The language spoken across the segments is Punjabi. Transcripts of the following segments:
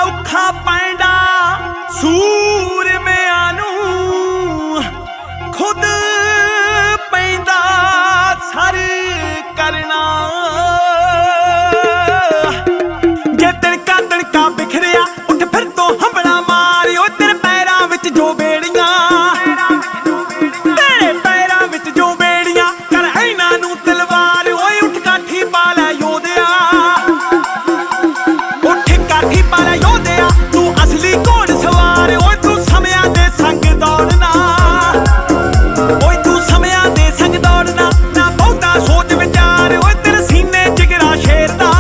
ਔਖਾ ਪੈਂਦਾ ਸੂਰਮਿਆਂ ਨੂੰ ਖੁਦ ਪੈਂਦਾ ਸਰ ਕਰਨਾ। ਜੇ ਤੜਕਾ ਬਿਖਰਿਆ ਉੱਠ ਫਿਰ ਤੋਂ ਹੰਬੜਾ ਮਾਰ ਓਏ ਤੇਰੇ ਪੈਰਾਂ ਵਿੱਚ ਜੋ ਬੇੜੀਆਂ, ਤੇਰੇ ਪੈਰਾਂ ਵਿੱਚ ਜੋ ਬੇੜੀਆਂ ਕਰ ਇਹਨਾਂ ਨੂੰ ਤਲਵਾਰ ਓਏ ਉੱਠ ਕਾਠੀ ਪਾ ਲੈ ਯੋਧਿਆ, ਉੱਠ ਕਾਠੀ ਪਾ ਲੈ ਯੋਧਿਆ ਤੂੰ ਅਸਲੀ ਘੋੜ ਸਵਾਰ ਓਏ ਤੂੰ ਸਮਿਆਂ ਦੇ ਸੰਗ ਦੌੜਨਾ, ਓਏ ਤੂੰ ਸਮਿਆਂ ਦੇ ਸੰਗ ਦੌੜਨਾ ਨਾ ਬਹੁਤਾ ਸੋਚ ਵਿਚਾਰ ਓਏ ਤੇਰੇ ਸੀਨੇ ਜਿਗਰਾ ਸ਼ੇਰ ਦਾ,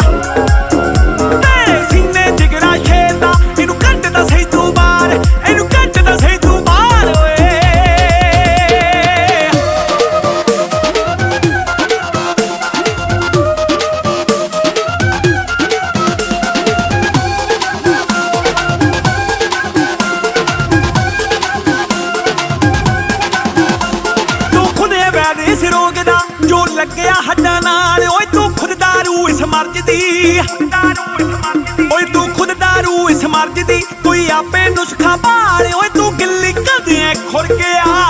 ਤੇਰੇ ਸੀਨੇ ਜਿਗਰਾ ਸ਼ੇਰ ਦਾ ਇਹਨੂੰ ਕੱਢ ਤਾਂ ਸਹੀ ਤੂੰ ਬਾਹਰ, ਇਹਨੂੰ ਕੱਢ ਤਾਂ ਸਹੀ ਤੂੰ ਬਾਹਰ ਓਏ। ਤੂੰ ਖੁਦ ਇਹ ਵੈਦ ਇਸ ਰੋਗ ਦਾ ਜੋ ਲੱਗਿਆ ਹੱਡਾਂ ਨਾਲ ਓਏ ਤੂੰ ਖੁਦ ਦਾਰੂ ਇਸ ਮਰਜ਼ ਦੀ, ਓਏ ਤੂੰ ਖੁਦ ਦਾਰੂ ਇਸ ਮਰਜ਼ ਦੀ ਕੋਈ ਆਪੇ ਨੁਸਖਾ ਭਾਲ ਓਏ ਤੂੰ ਗਿੱਲੀ ਕਦੇ ਖੁਰ ਗਿਆ